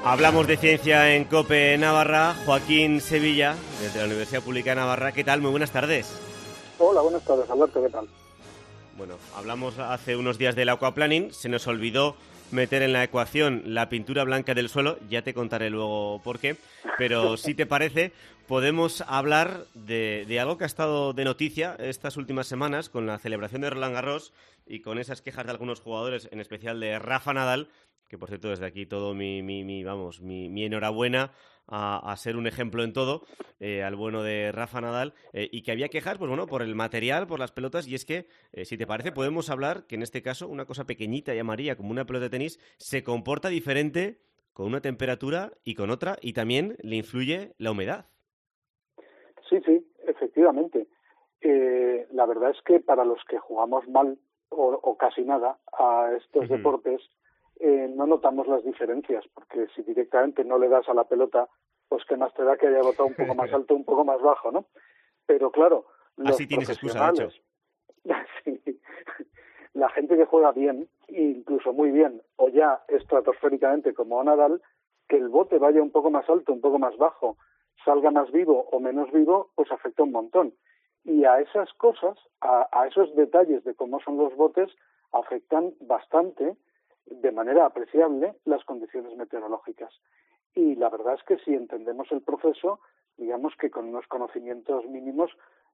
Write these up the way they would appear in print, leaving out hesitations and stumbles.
Hablamos de ciencia en COPE Navarra. Joaquín Sevilla, desde la Universidad Pública de Navarra. ¿Qué tal? Muy buenas tardes. Hola, buenas tardes, Alberto, ¿qué tal? Bueno, hablamos hace unos días del aquaplaning. Se nos olvidó meter en la ecuación la pintura blanca del suelo. Ya te contaré luego por qué. Pero si te parece, podemos hablar de algo que ha estado de noticia estas últimas semanas con la celebración de Roland Garros y con esas quejas de algunos jugadores, en especial de Rafa Nadal, que por cierto desde aquí todo mi enhorabuena a ser un ejemplo en todo, al bueno de Rafa Nadal, y que había quejas, pues bueno, por el material, por las pelotas, y es que, si te parece, podemos hablar que en este caso una cosa pequeñita y amarilla como una pelota de tenis se comporta diferente con una temperatura y con otra, y también le influye la humedad. Sí, efectivamente. La verdad es que para los que jugamos mal o casi nada a estos deportes, no notamos las diferencias, porque si directamente no le das a la pelota, pues qué más te da que haya botado un poco más alto, un poco más bajo, ¿no? Pero claro, los Así tienes excusa, de hecho. Sí, la gente que juega bien, incluso muy bien, o ya estratosféricamente como Nadal, que el bote vaya un poco más alto, un poco más bajo, salga más vivo o menos vivo, pues afecta un montón. Y a esas cosas, a esos detalles de cómo son los botes, afectan bastante, de manera apreciable, las condiciones meteorológicas. Y la verdad es que si entendemos el proceso, digamos que con unos conocimientos mínimos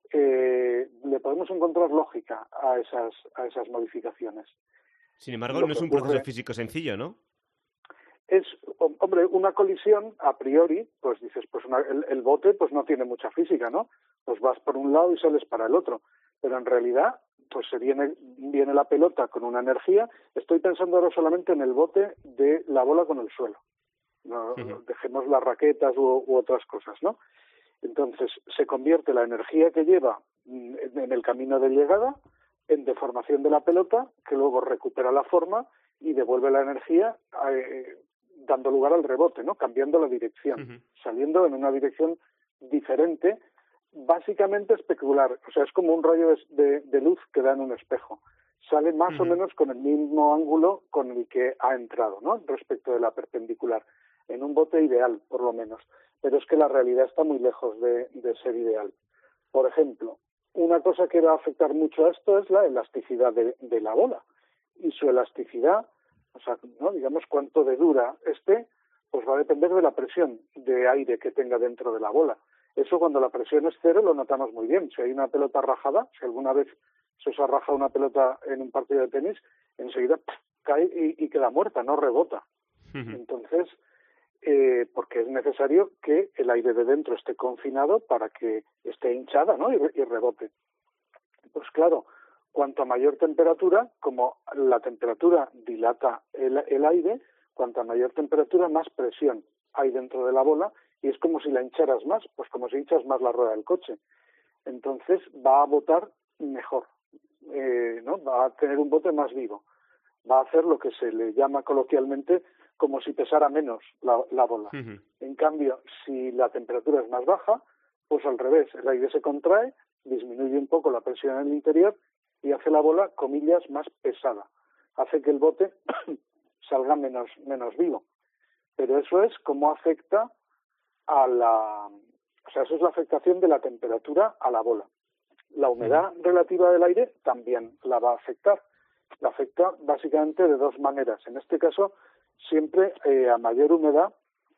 le podemos encontrar lógica a esas modificaciones. Sin embargo, no es un proceso físico sencillo, ¿no? Es, hombre, una colisión a priori, pues dices, pues el bote pues no tiene mucha física, ¿no? Pues vas por un lado y sales para el otro. Pero en realidad, pues viene la pelota con una energía. Estoy pensando ahora solamente en el bote de la bola con el suelo. No, dejemos las raquetas u otras cosas, ¿no? Entonces, se convierte la energía que lleva en el camino de llegada en deformación de la pelota, que luego recupera la forma y devuelve la energía dando lugar al rebote, ¿no? Cambiando la dirección, saliendo en una dirección diferente, básicamente especular. O sea, es como un rayo de luz que da en un espejo. Sale más o menos con el mismo ángulo con el que ha entrado, ¿no? Respecto de la perpendicular. En un bote ideal, por lo menos. Pero es que la realidad está muy lejos de ser ideal. Por ejemplo, una cosa que va a afectar mucho a esto es la elasticidad de la bola. Y su elasticidad, o sea, ¿no? Digamos, cuánto de dura esté, pues va a depender de la presión de aire que tenga dentro de la bola. Eso cuando la presión es cero lo notamos muy bien. Si hay una pelota rajada, si alguna vez se os ha rajado una pelota en un partido de tenis, enseguida cae y queda muerta, no rebota. Entonces, porque es necesario que el aire de dentro esté confinado para que esté hinchada, ¿no? y rebote. Pues claro, cuanto mayor temperatura, como la temperatura dilata el aire, cuanto mayor temperatura, más presión hay dentro de la bola, y es como si la hincharas más, pues como si hinchas más la rueda del coche. Entonces va a botar mejor, ¿no? Va a tener un bote más vivo. Va a hacer lo que se le llama coloquialmente como si pesara menos la bola. En cambio, si la temperatura es más baja, pues al revés, el aire se contrae, disminuye un poco la presión en el interior y hace la bola, comillas, más pesada. Hace que el bote salga menos vivo. Pero eso es cómo afecta o sea, eso es la afectación de la temperatura a la bola. La humedad relativa del aire también la va a afectar. La afecta básicamente de dos maneras. En este caso, siempre a mayor humedad,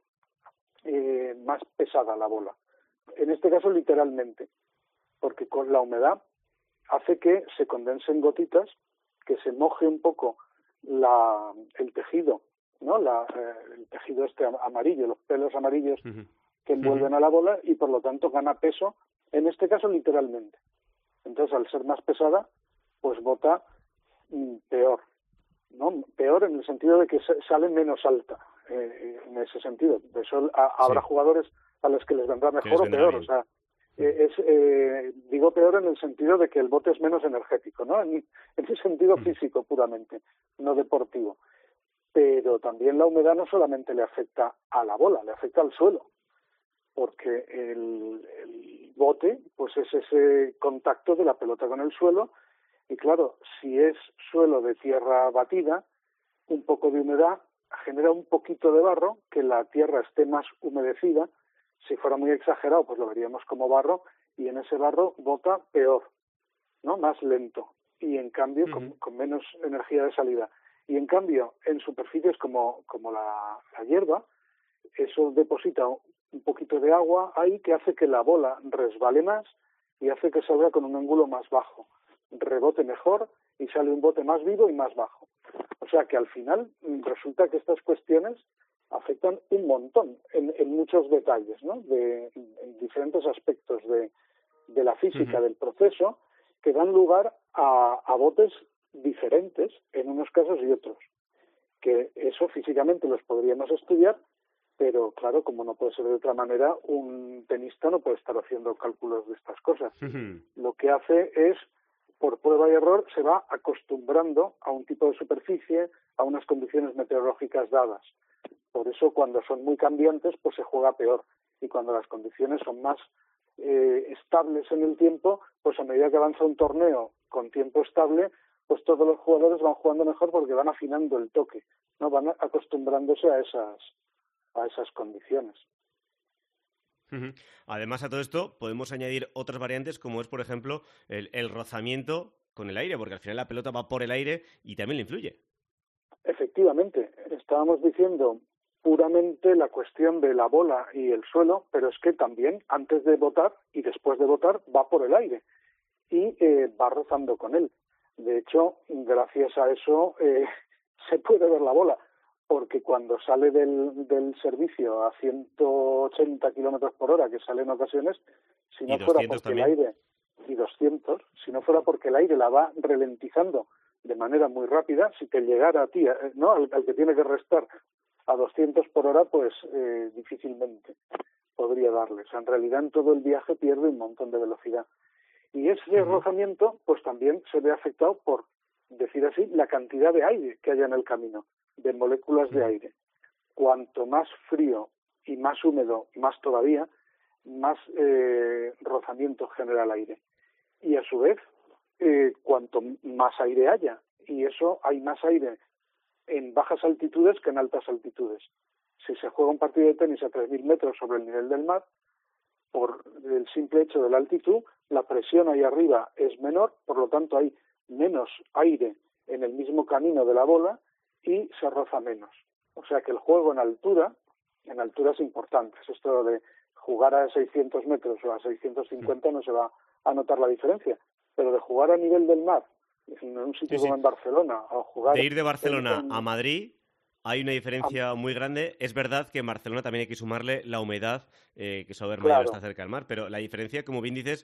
más pesada la bola. En este caso, literalmente, porque con la humedad hace que se condensen gotitas, que se moje un poco el tejido, ¿no? El tejido este amarillo, los pelos amarillos que envuelven a la bola y por lo tanto gana peso, en este caso literalmente. Entonces, al ser más pesada, pues bota peor, ¿no? Peor en el sentido de que sale menos alta, en ese sentido. De eso habrá jugadores a los que les vendrá mejor o peor, bien. O sea, digo peor en el sentido de que el bote es menos energético, ¿no? En ese sentido físico puramente, no deportivo. Pero también la humedad no solamente le afecta a la bola, le afecta al suelo, porque el bote pues es ese contacto de la pelota con el suelo, y claro, si es suelo de tierra batida, un poco de humedad genera un poquito de barro, que la tierra esté más humedecida. Si fuera muy exagerado, pues lo veríamos como barro, y en ese barro bota peor, ¿no? Más lento, y en cambio con menos energía de salida. Y en cambio, en superficies como la hierba, eso deposita un poquito de agua ahí que hace que la bola resbale más y hace que salga con un ángulo más bajo, rebote mejor y sale un bote más vivo y más bajo. O sea que al final resulta que estas cuestiones afectan un montón en muchos detalles, ¿no? En diferentes aspectos de la física del proceso, que dan lugar a botes diferentes en unos casos y otros. Que eso físicamente los podríamos estudiar, pero claro, como no puede ser de otra manera, un tenista no puede estar haciendo cálculos de estas cosas. Lo que hace es, por prueba y error, se va acostumbrando a un tipo de superficie, a unas condiciones meteorológicas dadas. Por eso, cuando son muy cambiantes, pues se juega peor. Y cuando las condiciones son más estables en el tiempo, pues a medida que avanza un torneo con tiempo estable, pues todos los jugadores van jugando mejor porque van afinando el toque, ¿no? Van acostumbrándose a esas condiciones. Además, a todo esto podemos añadir otras variantes, como es, por ejemplo, el rozamiento con el aire, porque al final la pelota va por el aire y también le influye. Efectivamente, estábamos diciendo puramente la cuestión de la bola y el suelo, pero es que también antes de botar y después de botar va por el aire y va rozando con él. De hecho, gracias a eso se puede ver la bola, porque cuando sale del servicio a 180 kilómetros por hora, que sale en ocasiones, si no fuera porque también. El aire, y 200, si no fuera porque el aire la va ralentizando de manera muy rápida, si te llegara a ti, ¿no? al que tiene que restar a 200 por hora, pues difícilmente podría darle. O sea, en realidad en todo el viaje pierde un montón de velocidad. Y ese rozamiento pues también se ve afectado por, decir así, la cantidad de aire que haya en el camino, de moléculas de aire. Cuanto más frío y más húmedo, más todavía, más rozamiento genera el aire. Y a su vez, cuanto más aire haya, y eso hay más aire en bajas altitudes que en altas altitudes. Si se juega un partido de tenis a 3.000 metros sobre el nivel del mar, por el simple hecho de la altitud, la presión ahí arriba es menor, por lo tanto hay menos aire en el mismo camino de la bola y se roza menos. O sea que el juego en alturas importantes. Esto de jugar a 600 metros o a 650 no se va a notar la diferencia, pero de jugar a nivel del mar, en un sitio como en Barcelona, o jugar... De ir de Barcelona a Madrid... Hay una diferencia muy grande. Es verdad que en Barcelona también hay que sumarle la humedad, que Sauber Mayor está cerca del mar, pero la diferencia, como bien dices,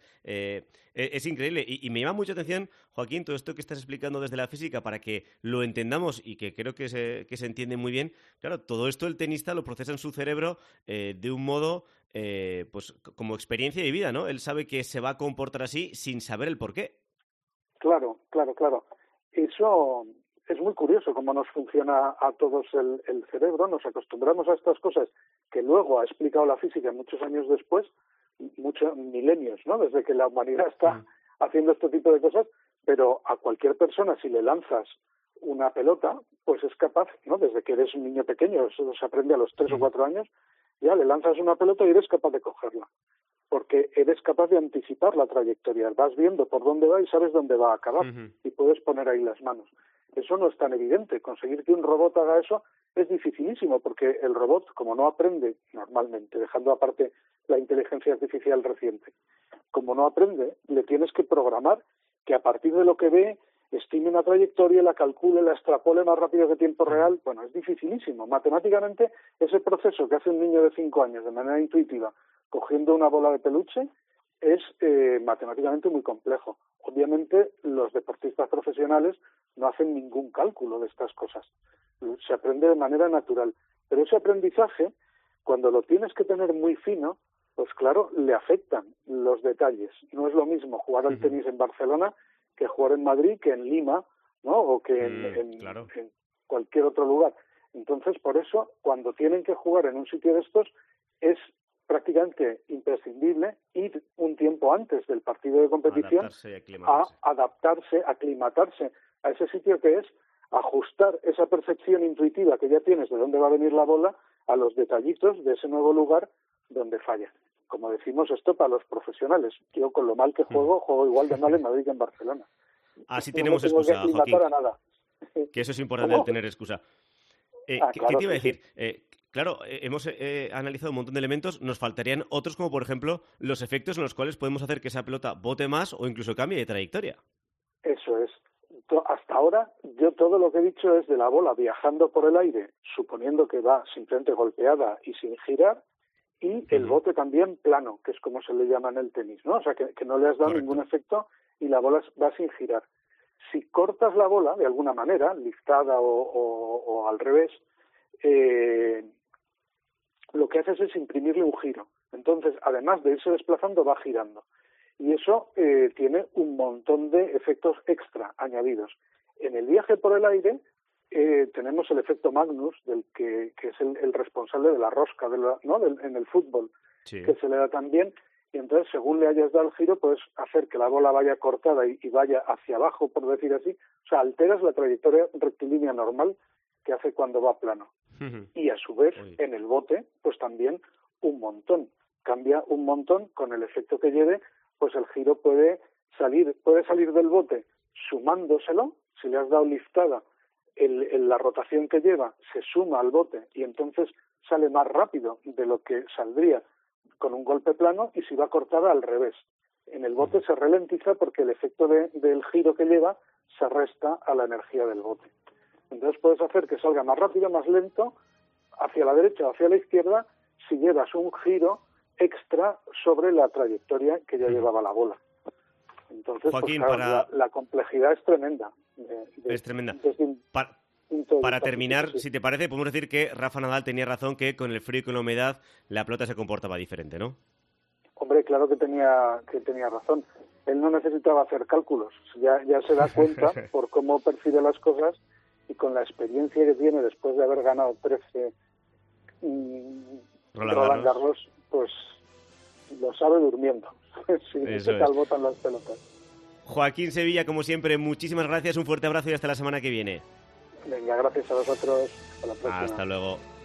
es increíble. Y me llama mucha atención, Joaquín, todo esto que estás explicando desde la física para que lo entendamos y que creo que se entiende muy bien. Claro, todo esto el tenista lo procesa en su cerebro de un modo, pues como experiencia de vida, ¿no? Él sabe que se va a comportar así sin saber el porqué. Claro. Eso... Es muy curioso cómo nos funciona a todos el cerebro. Nos acostumbramos a estas cosas que luego ha explicado la física muchos años después, muchos milenios, ¿no? Desde que la humanidad está haciendo este tipo de cosas, pero a cualquier persona, si le lanzas una pelota, pues es capaz, ¿no? Desde que eres un niño pequeño, eso se aprende a los 3 o 4 años, ya le lanzas una pelota y eres capaz de cogerla, porque eres capaz de anticipar la trayectoria. Vas viendo por dónde va y sabes dónde va a acabar, y puedes poner ahí las manos. Eso no es tan evidente. Conseguir que un robot haga eso es dificilísimo, porque el robot, como no aprende normalmente, dejando aparte la inteligencia artificial reciente, como no aprende, le tienes que programar que a partir de lo que ve, estime una trayectoria, la calcule, la extrapole más rápido que tiempo real. Bueno, es dificilísimo. Matemáticamente, ese proceso que hace un niño de 5 años de manera intuitiva, cogiendo una bola de peluche, es matemáticamente muy complejo. Obviamente, los deportistas profesionales no hacen ningún cálculo de estas cosas. Se aprende de manera natural. Pero ese aprendizaje, cuando lo tienes que tener muy fino, pues claro, le afectan los detalles. No es lo mismo jugar al tenis en Barcelona que jugar en Madrid, que en Lima, ¿no? O que en cualquier otro lugar. Entonces, por eso, cuando tienen que jugar en un sitio de estos, es prácticamente imprescindible ir un tiempo antes del partido de competición a adaptarse, aclimatarse a ese sitio que es ajustar esa percepción intuitiva que ya tienes de dónde va a venir la bola a los detallitos de ese nuevo lugar donde falla. Como decimos, esto para los profesionales. Yo, con lo mal que juego igual de mal en Madrid que en Barcelona. Así tenemos no tengo excusa, que Joaquín. a nada. Que eso es importante, el tener excusa. Claro, ¿Qué te iba a decir? Sí. Claro, hemos analizado un montón de elementos, nos faltarían otros, como por ejemplo los efectos en los cuales podemos hacer que esa pelota bote más o incluso cambie de trayectoria. Eso es. Hasta ahora, yo todo lo que he dicho es de la bola viajando por el aire, suponiendo que va simplemente golpeada y sin girar, y el bote también plano, que es como se le llama en el tenis, ¿no? O sea, que no le has dado ningún efecto y la bola va sin girar. Si cortas la bola, de alguna manera, liftada o al revés, lo que haces es imprimirle un giro. Entonces, además de irse desplazando, va girando. Y eso tiene un montón de efectos extra añadidos. En el viaje por el aire tenemos el efecto Magnus, que es el responsable de la rosca en el fútbol, sí, que se le da también. Y entonces, según le hayas dado el giro, puedes hacer que la bola vaya cortada y vaya hacia abajo, por decir así. O sea, alteras la trayectoria rectilínea normal que hace cuando va plano. Y a su vez, en el bote, pues también un montón. Cambia un montón con el efecto que lleve, pues el giro puede salir del bote sumándoselo. Si le has dado liftada, la rotación que lleva se suma al bote y entonces sale más rápido de lo que saldría con un golpe plano, y si va cortada, al revés. En el bote se ralentiza porque el efecto del giro que lleva se resta a la energía del bote. Entonces puedes hacer que salga más rápido, más lento, hacia la derecha o hacia la izquierda, si llevas un giro extra sobre la trayectoria que ya llevaba la bola. Entonces, Joaquín, pues, claro, la complejidad es tremenda. Es tremenda. Para terminar, si te parece, podemos decir que Rafa Nadal tenía razón, que con el frío y con la humedad la pelota se comportaba diferente, ¿no? Hombre, claro que tenía razón. Él no necesitaba hacer cálculos. Ya se da cuenta por cómo percibe las cosas, y con la experiencia que tiene después de haber ganado 13 Roland Garros, pues lo sabe durmiendo. Sí, se calbotan las pelotas. Joaquín Sevilla, como siempre, muchísimas gracias, un fuerte abrazo y hasta la semana que viene. Venga, gracias a vosotros. Hasta la próxima. Hasta luego.